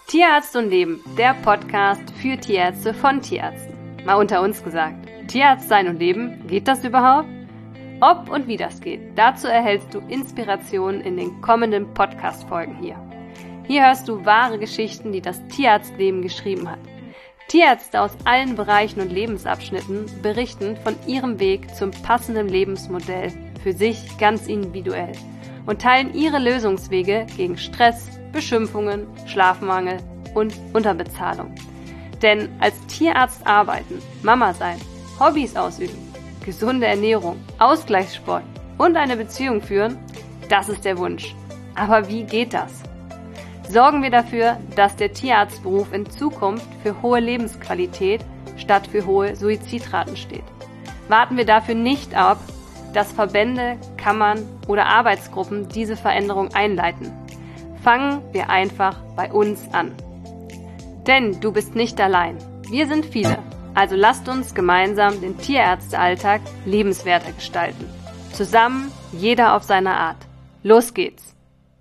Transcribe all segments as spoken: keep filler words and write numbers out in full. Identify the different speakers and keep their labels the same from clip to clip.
Speaker 1: Tierarzt und Leben, der Podcast für Tierärzte von Tierärzten. Mal unter uns gesagt, Tierarzt sein und leben, geht das überhaupt? Ob und wie das geht, dazu erhältst du Inspirationen in den kommenden Podcast-Folgen hier. Hier hörst du wahre Geschichten, die das Tierarztleben geschrieben hat. Tierärzte aus allen Bereichen und Lebensabschnitten berichten von ihrem Weg zum passenden Lebensmodell, für sich ganz individuell, und teilen ihre Lösungswege gegen Stress, Beschimpfungen, Schlafmangel und Unterbezahlung. Denn als Tierarzt arbeiten, Mama sein, Hobbys ausüben, gesunde Ernährung, Ausgleichssport und eine Beziehung führen, das ist der Wunsch. Aber wie geht das? Sorgen wir dafür, dass der Tierarztberuf in Zukunft für hohe Lebensqualität statt für hohe Suizidraten steht. Warten wir dafür nicht ab, dass Verbände, Kammern oder Arbeitsgruppen diese Veränderung einleiten. Fangen wir einfach bei uns an. Denn du bist nicht allein. Wir sind viele. Also lasst uns gemeinsam den Tierärztealltag lebenswerter gestalten. Zusammen, jeder auf seine Art. Los geht's!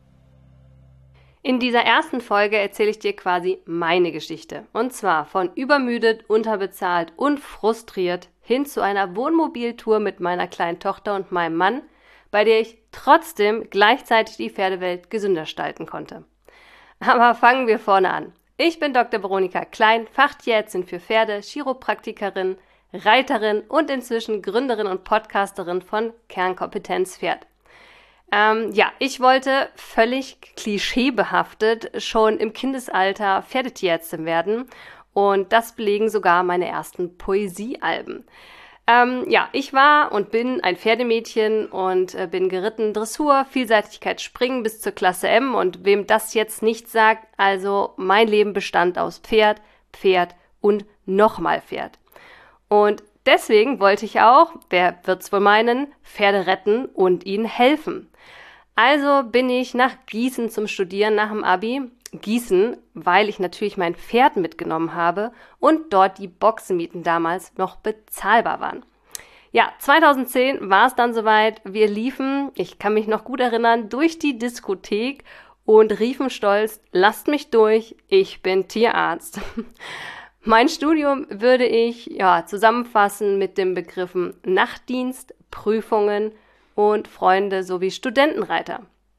Speaker 1: In dieser ersten Folge erzähle ich dir quasi meine Geschichte. Und zwar von übermüdet, unterbezahlt und frustriert hin zu einer Wohnmobiltour mit meiner kleinen Tochter und meinem Mann, bei der ich trotzdem gleichzeitig die Pferdewelt gesünder gestalten konnte. Aber fangen wir vorne an. Ich bin Doktor Veronika Klein, Fachtierärztin für Pferde, Chiropraktikerin, Reiterin und inzwischen Gründerin und Podcasterin von Kernkompetenz Pferd. Ähm, ja, ich wollte völlig klischeebehaftet schon im Kindesalter Pferdetierärztin werden und das belegen sogar meine ersten Poesiealben. Ähm, ja, ich war und bin ein Pferdemädchen und äh, bin geritten Dressur, Vielseitigkeit Springen bis zur Klasse M und wem das jetzt nicht sagt, also mein Leben bestand aus Pferd, Pferd und nochmal Pferd. Und deswegen wollte ich auch, wer wird's wohl meinen, Pferde retten und ihnen helfen. Also bin ich nach Gießen zum Studieren nach dem Abi. Gießen, weil ich natürlich mein Pferd mitgenommen habe und dort die Boxenmieten damals noch bezahlbar waren. Ja, zweitausendzehn war es dann soweit. Wir liefen, ich kann mich noch gut erinnern, durch die Diskothek und riefen stolz, lasst mich durch, ich bin Tierarzt. Mein Studium würde ich ja zusammenfassen mit den Begriffen Nachtdienst, Prüfungen und Freunde sowie Studentenreiter.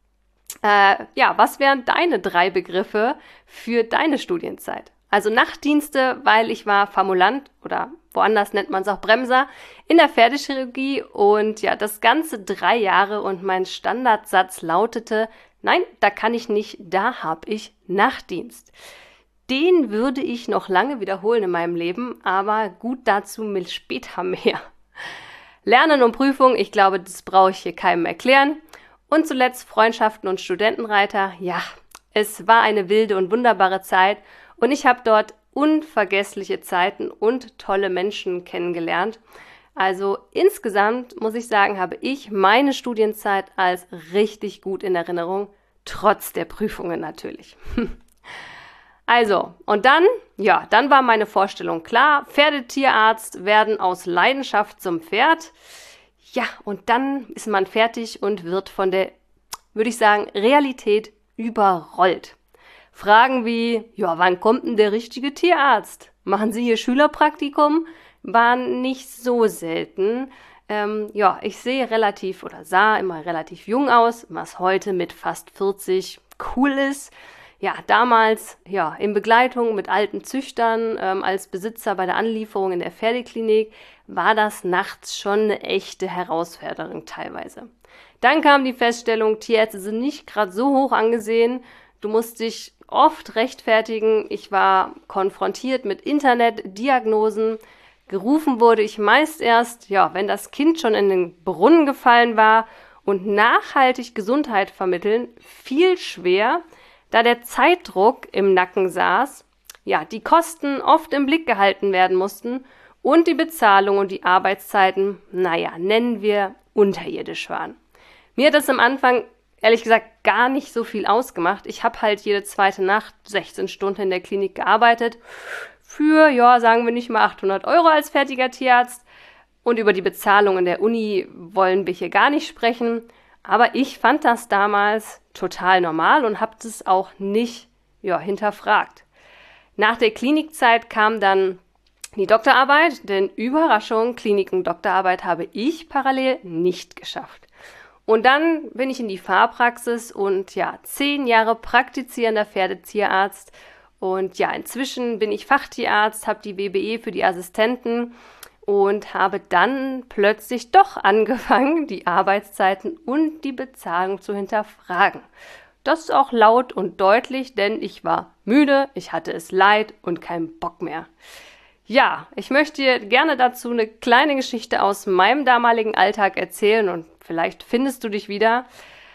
Speaker 1: Äh, ja, was wären deine drei Begriffe für deine Studienzeit? Also Nachtdienste, weil ich war Formulant oder woanders nennt man es auch Bremser in der Pferdechirurgie und ja, das Ganze drei Jahre und mein Standardsatz lautete, nein, da kann ich nicht, da habe ich Nachtdienst. Den würde ich noch lange wiederholen in meinem Leben, aber gut dazu mit später mehr. Lernen und Prüfung, ich glaube, das brauche ich hier keinem erklären. Und zuletzt Freundschaften und Studentenreiter. Ja, es war eine wilde und wunderbare Zeit und ich habe dort unvergessliche Zeiten und tolle Menschen kennengelernt. Also insgesamt muss ich sagen, habe ich meine Studienzeit als richtig gut in Erinnerung, trotz der Prüfungen natürlich. Also, und dann, ja, dann war meine Vorstellung klar, Pferdetierarzt werden aus Leidenschaft zum Pferd. Ja, und dann ist man fertig und wird von der, würde ich sagen, Realität überrollt. Fragen wie, ja, wann kommt denn der richtige Tierarzt? Machen Sie hier Schülerpraktikum? Waren nicht so selten. Ähm, ja, ich sehe relativ oder sah immer relativ jung aus, was heute mit fast vierzig cool ist. Ja, damals, ja, in Begleitung mit alten Züchtern, ähm, als Besitzer bei der Anlieferung in der Pferdeklinik, war das nachts schon eine echte Herausforderung teilweise. Dann kam die Feststellung, Tierärzte sind nicht gerade so hoch angesehen. Du musst dich oft rechtfertigen. Ich war konfrontiert mit Internetdiagnosen. Gerufen wurde ich meist erst, ja, wenn das Kind schon in den Brunnen gefallen war. Und nachhaltig Gesundheit vermitteln, viel schwer, da der Zeitdruck im Nacken saß, ja, die Kosten oft im Blick gehalten werden mussten und die Bezahlung und die Arbeitszeiten, naja, nennen wir unterirdisch waren. Mir hat das am Anfang, ehrlich gesagt, gar nicht so viel ausgemacht. Ich habe halt jede zweite Nacht sechzehn Stunden in der Klinik gearbeitet für, ja, sagen wir nicht mal achthundert Euro als fertiger Tierarzt. Und über die Bezahlung in der Uni wollen wir hier gar nicht sprechen. Aber ich fand das damals total normal und habe das auch nicht ja, hinterfragt. Nach der Klinikzeit kam dann die Doktorarbeit, denn Überraschung, Klinik- und Doktorarbeit habe ich parallel nicht geschafft. Und dann bin ich in die Fahrpraxis und ja, zehn Jahre praktizierender Pferdetierarzt. Und ja, inzwischen bin ich Fachtierarzt, habe die W B E für die Assistenten und habe dann plötzlich doch angefangen, die Arbeitszeiten und die Bezahlung zu hinterfragen. Das ist auch laut und deutlich, denn ich war müde, ich hatte es leid und keinen Bock mehr. Ja, ich möchte dir gerne dazu eine kleine Geschichte aus meinem damaligen Alltag erzählen und vielleicht findest du dich wieder.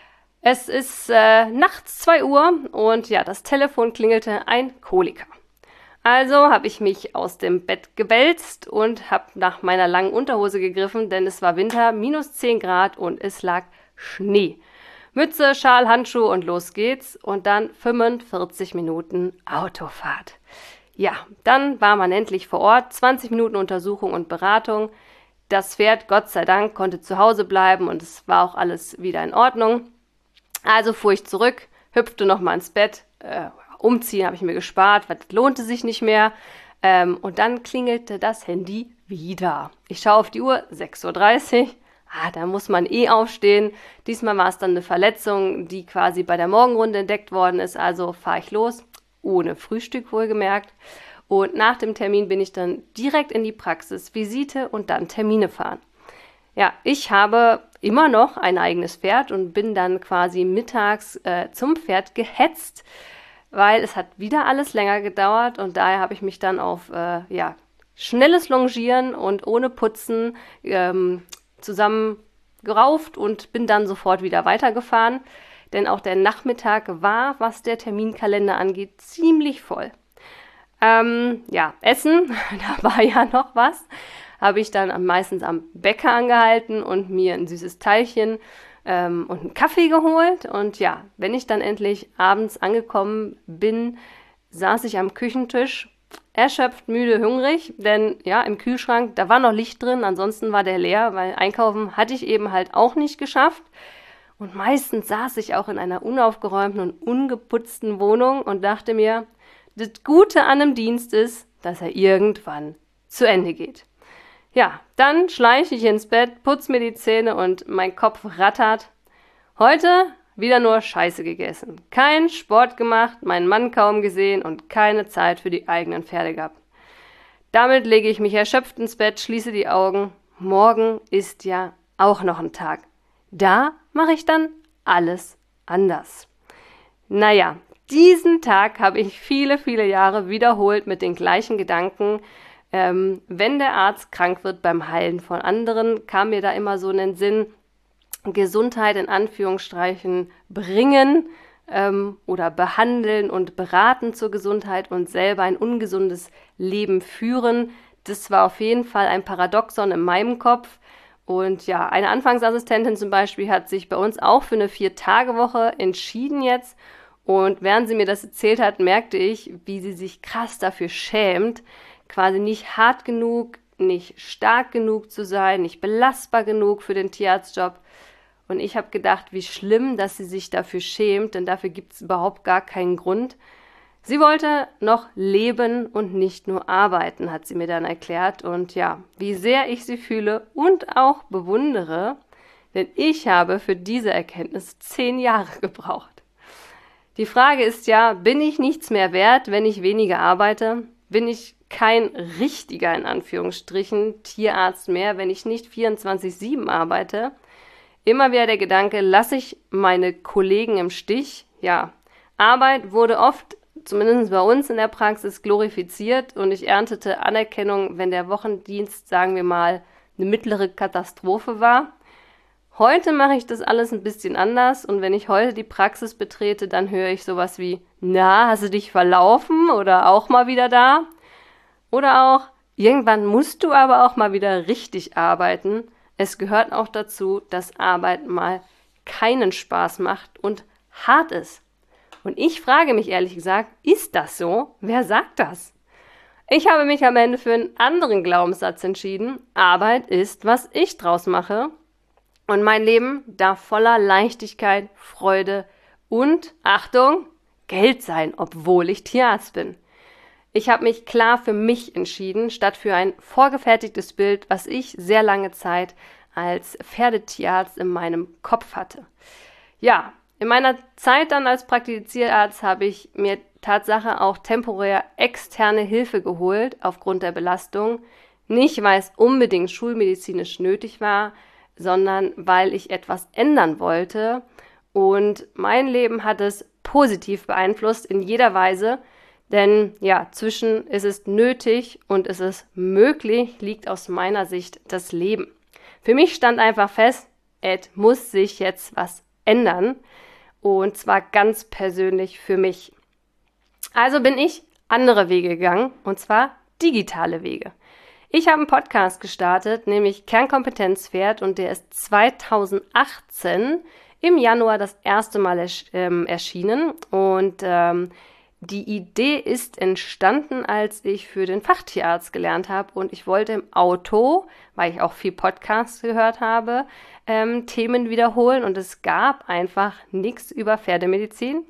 Speaker 1: Es ist äh, nachts zwei Uhr und ja, das Telefon klingelte, ein Koliker. Also habe ich mich aus dem Bett gewälzt und habe nach meiner langen Unterhose gegriffen, denn es war Winter, minus zehn Grad und es lag Schnee. Mütze, Schal, Handschuhe und los geht's und dann fünfundvierzig Minuten Autofahrt. Ja, dann war man endlich vor Ort, zwanzig Minuten Untersuchung und Beratung. Das Pferd, Gott sei Dank, konnte zu Hause bleiben und es war auch alles wieder in Ordnung. Also fuhr ich zurück, hüpfte nochmal ins Bett, äh, umziehen habe ich mir gespart, weil das lohnte sich nicht mehr. Ähm, und dann klingelte das Handy wieder. Ich schaue auf die Uhr, sechs Uhr dreißig. Ah, da muss man eh aufstehen. Diesmal war es dann eine Verletzung, die quasi bei der Morgenrunde entdeckt worden ist. Also fahre ich los. Ohne Frühstück wohlgemerkt. Und nach dem Termin bin ich dann direkt in die Praxis, Visite und dann Termine fahren. Ja, ich habe immer noch ein eigenes Pferd und bin dann quasi mittags äh, zum Pferd gehetzt, weil es hat wieder alles länger gedauert und daher habe ich mich dann auf äh, ja, schnelles Longieren und ohne Putzen ähm, zusammengerauft und bin dann sofort wieder weitergefahren. Denn auch der Nachmittag war, was der Terminkalender angeht, ziemlich voll. Ähm, ja, Essen, da war ja noch was, habe ich dann meistens am Bäcker angehalten und mir ein süßes Teilchen ähm, und einen Kaffee geholt. Und ja, wenn ich dann endlich abends angekommen bin, saß ich am Küchentisch, erschöpft, müde, hungrig, denn ja, im Kühlschrank, da war noch Licht drin, ansonsten war der leer, weil einkaufen hatte ich eben halt auch nicht geschafft. Und meistens saß ich auch in einer unaufgeräumten und ungeputzten Wohnung und dachte mir, das Gute an einem Dienst ist, dass er irgendwann zu Ende geht. Ja, dann schleiche ich ins Bett, putze mir die Zähne und mein Kopf rattert. Heute wieder nur Scheiße gegessen. Kein Sport gemacht, meinen Mann kaum gesehen und keine Zeit für die eigenen Pferde gehabt. Damit lege ich mich erschöpft ins Bett, schließe die Augen. Morgen ist ja auch noch ein Tag. Da mache ich dann alles anders. Naja, diesen Tag habe ich viele, viele Jahre wiederholt mit den gleichen Gedanken. Ähm, wenn der Arzt krank wird beim Heilen von anderen, kam mir da immer so in den Sinn, Gesundheit in Anführungsstrichen bringen ähm, oder behandeln und beraten zur Gesundheit und selber ein ungesundes Leben führen. Das war auf jeden Fall ein Paradoxon in meinem Kopf. Und ja, eine Anfangsassistentin zum Beispiel hat sich bei uns auch für eine Vier-Tage-Woche entschieden jetzt. Und während sie mir das erzählt hat, merkte ich, wie sie sich krass dafür schämt, quasi nicht hart genug, nicht stark genug zu sein, nicht belastbar genug für den Tierarztjob. Und ich habe gedacht, wie schlimm, dass sie sich dafür schämt, denn dafür gibt es überhaupt gar keinen Grund. Sie wollte noch leben und nicht nur arbeiten, hat sie mir dann erklärt. Und ja, wie sehr ich sie fühle und auch bewundere, denn ich habe für diese Erkenntnis zehn Jahre gebraucht. Die Frage ist ja, bin ich nichts mehr wert, wenn ich weniger arbeite? Bin ich kein richtiger, in Anführungsstrichen, Tierarzt mehr, wenn ich nicht vierundzwanzig sieben arbeite? Immer wieder der Gedanke, lasse ich meine Kollegen im Stich? Ja, Arbeit wurde oft, zumindest bei uns in der Praxis, glorifiziert und ich erntete Anerkennung, wenn der Wochendienst, sagen wir mal, eine mittlere Katastrophe war. Heute mache ich das alles ein bisschen anders und wenn ich heute die Praxis betrete, dann höre ich sowas wie, na, hast du dich verlaufen oder auch mal wieder da? Oder auch, irgendwann musst du aber auch mal wieder richtig arbeiten. Es gehört auch dazu, dass Arbeit mal keinen Spaß macht und hart ist. Und ich frage mich ehrlich gesagt, ist das so? Wer sagt das? Ich habe mich am Ende für einen anderen Glaubenssatz entschieden. Arbeit ist, was ich draus mache. Und mein Leben darf voller Leichtigkeit, Freude und, Achtung, Geld sein, obwohl ich Tierarzt bin. Ich habe mich klar für mich entschieden, statt für ein vorgefertigtes Bild, was ich sehr lange Zeit als Pferdetierarzt in meinem Kopf hatte. Ja, in meiner Zeit dann als Praktizierarzt habe ich mir Tatsache auch temporär externe Hilfe geholt aufgrund der Belastung. Nicht, weil es unbedingt schulmedizinisch nötig war, sondern weil ich etwas ändern wollte. Und mein Leben hat es positiv beeinflusst in jeder Weise. Denn ja, zwischen ist es nötig und ist es möglich, liegt aus meiner Sicht das Leben. Für mich stand einfach fest, es muss sich jetzt was ändern. Und zwar ganz persönlich für mich. Also bin ich andere Wege gegangen, und zwar digitale Wege. Ich habe einen Podcast gestartet, nämlich Kernkompetenz-Pferd, und der ist zweitausendachtzehn im Januar das erste Mal ersch- ähm, erschienen. Und ähm, die Idee ist entstanden, als ich für den Fachtierarzt gelernt habe, und ich wollte im Auto, weil ich auch viel Podcasts gehört habe, ähm, Themen wiederholen, und es gab einfach nichts über Pferdemedizin.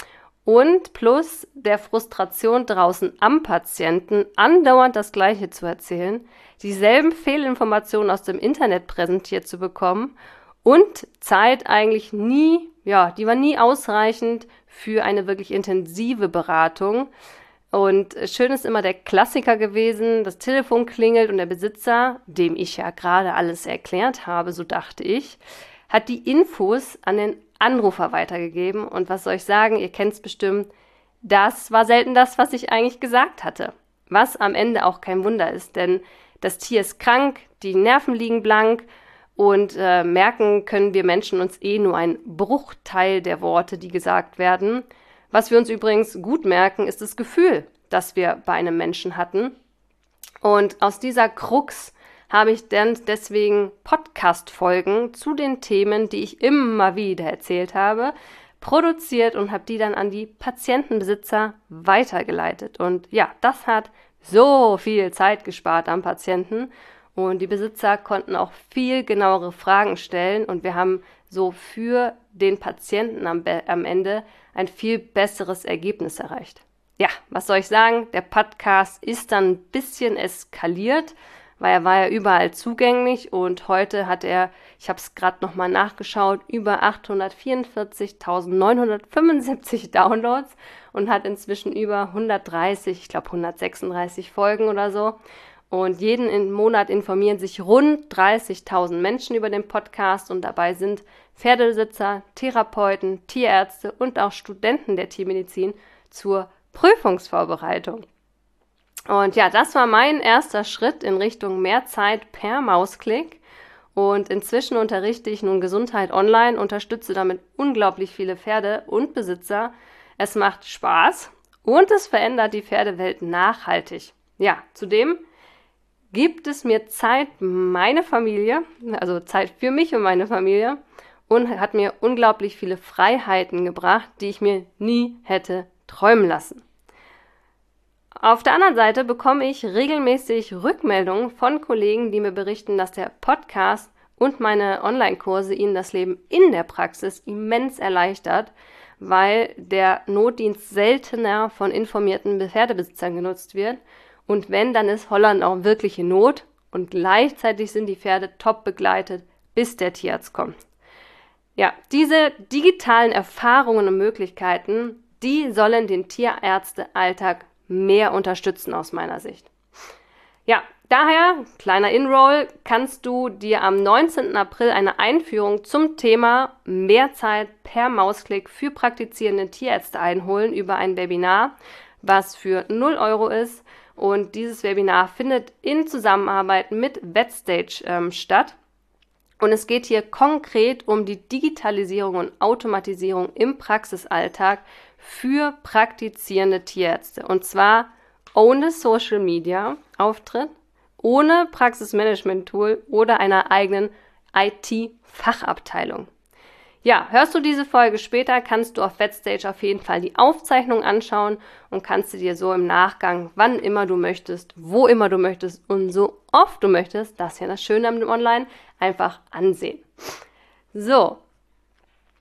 Speaker 1: Und plus der Frustration draußen am Patienten, andauernd das Gleiche zu erzählen, dieselben Fehlinformationen aus dem Internet präsentiert zu bekommen und Zeit eigentlich nie, ja, die war nie ausreichend für eine wirklich intensive Beratung. Und schön ist immer der Klassiker gewesen, das Telefon klingelt und der Besitzer, dem ich ja gerade alles erklärt habe, so dachte ich, hat die Infos an den Anrufer weitergegeben. Und was soll ich sagen, ihr kennt es bestimmt, das war selten das, was ich eigentlich gesagt hatte. Was am Ende auch kein Wunder ist, denn das Tier ist krank, die Nerven liegen blank und äh, merken können wir Menschen uns eh nur einen Bruchteil der Worte, die gesagt werden. Was wir uns übrigens gut merken, ist das Gefühl, das wir bei einem Menschen hatten. Und aus dieser Krux habe ich dann deswegen Podcast-Folgen zu den Themen, die ich immer wieder erzählt habe, produziert und habe die dann an die Patientenbesitzer weitergeleitet. Und ja, das hat so viel Zeit gespart am Patienten, und die Besitzer konnten auch viel genauere Fragen stellen, und wir haben so für den Patienten am, am Ende ein viel besseres Ergebnis erreicht. Ja, was soll ich sagen? Der Podcast ist dann ein bisschen eskaliert, weil er war ja überall zugänglich, und heute hat er, ich habe es gerade nochmal nachgeschaut, über achthundertvierundvierzigtausendneunhundertfünfundsiebzig Downloads und hat inzwischen über hundertdreißig, ich glaube hundertsechsunddreißig Folgen oder so. Und jeden Monat informieren sich rund dreißigtausend Menschen über den Podcast, und dabei sind Pferdebesitzer, Therapeuten, Tierärzte und auch Studenten der Tiermedizin zur Prüfungsvorbereitung. Und ja, das war mein erster Schritt in Richtung mehr Zeit per Mausklick. Und inzwischen unterrichte ich nun Gesundheit online, unterstütze damit unglaublich viele Pferde und Besitzer. Es macht Spaß und es verändert die Pferdewelt nachhaltig. Ja, zudem gibt es mir Zeit, meine Familie, also Zeit für mich und meine Familie, und hat mir unglaublich viele Freiheiten gebracht, die ich mir nie hätte träumen lassen. Auf der anderen Seite bekomme ich regelmäßig Rückmeldungen von Kollegen, die mir berichten, dass der Podcast und meine Online-Kurse ihnen das Leben in der Praxis immens erleichtert, weil der Notdienst seltener von informierten Pferdebesitzern genutzt wird. Und wenn, dann ist Holland auch wirklich in Not, und gleichzeitig sind die Pferde top begleitet, bis der Tierarzt kommt. Ja, diese digitalen Erfahrungen und Möglichkeiten, die sollen den Tierärztealltag mehr unterstützen aus meiner Sicht. Ja, daher, kleiner In-Roll, kannst du dir am neunzehnten April eine Einführung zum Thema mehr Zeit per Mausklick für praktizierende Tierärzte einholen über ein Webinar, was für null Euro ist. Und dieses Webinar findet in Zusammenarbeit mit Vetstage ähm, statt. Und es geht hier konkret um die Digitalisierung und Automatisierung im Praxisalltag für praktizierende Tierärzte. Und zwar ohne Social Media Auftritt, ohne Praxismanagement-Tool oder einer eigenen I T-Fachabteilung. Ja, hörst du diese Folge später, kannst du auf Vetstage auf jeden Fall die Aufzeichnung anschauen und kannst sie dir so im Nachgang, wann immer du möchtest, wo immer du möchtest und so oft du möchtest, das ist ja das Schöne am Online, einfach ansehen. So,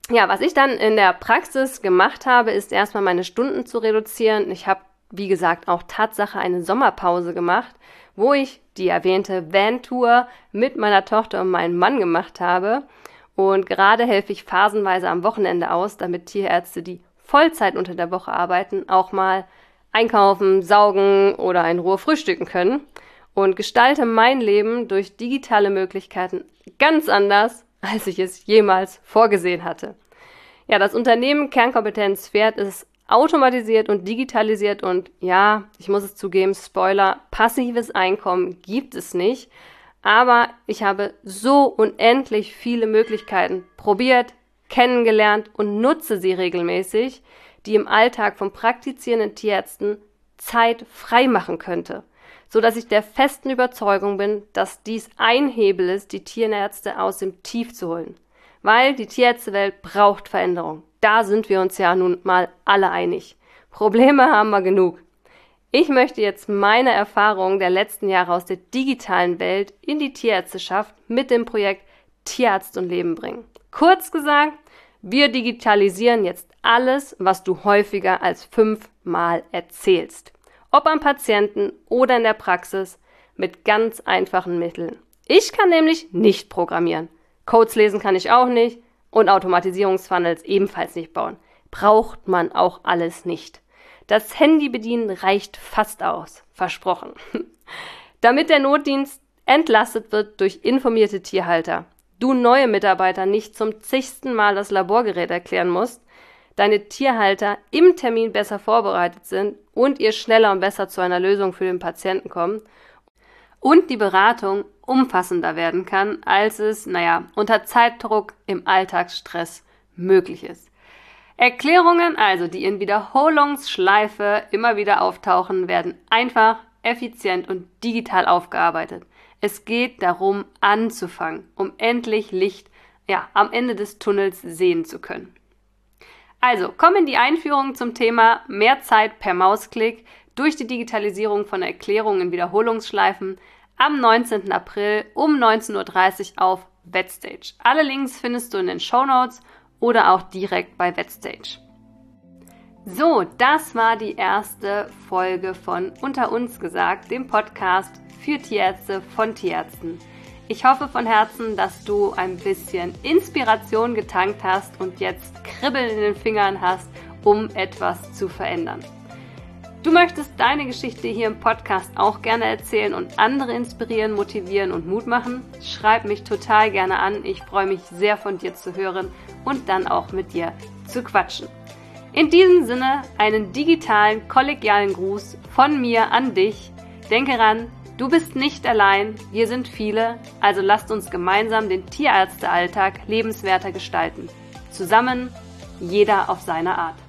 Speaker 1: Ja, was ich dann in der Praxis gemacht habe, ist erstmal meine Stunden zu reduzieren. Ich habe, wie gesagt, auch Tatsache eine Sommerpause gemacht, wo ich die erwähnte Van-Tour mit meiner Tochter und meinem Mann gemacht habe. Und gerade helfe ich phasenweise am Wochenende aus, damit Tierärzte, die Vollzeit unter der Woche arbeiten, auch mal einkaufen, saugen oder in Ruhe frühstücken können. Und gestalte mein Leben durch digitale Möglichkeiten ganz anders, als ich es jemals vorgesehen hatte. Ja, das Unternehmen Kernkompetenz Pferd ist automatisiert und digitalisiert und ja, ich muss es zugeben, Spoiler, passives Einkommen gibt es nicht, aber ich habe so unendlich viele Möglichkeiten probiert, kennengelernt und nutze sie regelmäßig, die im Alltag von praktizierenden Tierärzten Zeit frei machen könnte, so dass ich der festen Überzeugung bin, dass dies ein Hebel ist, die Tierärzte aus dem Tief zu holen. Weil die Tierärztewelt braucht Veränderung. Da sind wir uns ja nun mal alle einig. Probleme haben wir genug. Ich möchte jetzt meine Erfahrungen der letzten Jahre aus der digitalen Welt in die Tierärzteschaft mit dem Projekt Tierarzt und Leben bringen. Kurz gesagt, wir digitalisieren jetzt alles, was du häufiger als fünfmal erzählst. Ob am Patienten oder in der Praxis, mit ganz einfachen Mitteln. Ich kann nämlich nicht programmieren. Codes lesen kann ich auch nicht und Automatisierungsfunnels ebenfalls nicht bauen. Braucht man auch alles nicht. Das Handy bedienen reicht fast aus. Versprochen. Damit der Notdienst entlastet wird durch informierte Tierhalter, du neue Mitarbeiter nicht zum zigsten Mal das Laborgerät erklären musst, deine Tierhalter im Termin besser vorbereitet sind und ihr schneller und besser zu einer Lösung für den Patienten kommen und die Beratung umfassender werden kann, als es, naja, unter Zeitdruck im Alltagsstress möglich ist. Erklärungen, also die in Wiederholungsschleife immer wieder auftauchen, werden einfach, effizient und digital aufgearbeitet. Es geht darum, anzufangen, um endlich Licht, ja, am Ende des Tunnels sehen zu können. Also, komm in die Einführung zum Thema mehr Zeit per Mausklick durch die Digitalisierung von Erklärungen in Wiederholungsschleifen am neunzehnten April um neunzehn Uhr dreißig auf VetStage. Alle Links findest du in den Shownotes oder auch direkt bei VetStage. So, das war die erste Folge von Unter uns gesagt, dem Podcast für Tierärzte von Tierärzten. Ich hoffe von Herzen, dass du ein bisschen Inspiration getankt hast und jetzt Kribbeln in den Fingern hast, um etwas zu verändern. Du möchtest deine Geschichte hier im Podcast auch gerne erzählen und andere inspirieren, motivieren und Mut machen? Schreib mich total gerne an. Ich freue mich sehr, von dir zu hören und dann auch mit dir zu quatschen. In diesem Sinne einen digitalen, kollegialen Gruß von mir an dich. Denke ran, du bist nicht allein, wir sind viele, also lasst uns gemeinsam den Tierärztealltag lebenswerter gestalten. Zusammen, jeder auf seine Art.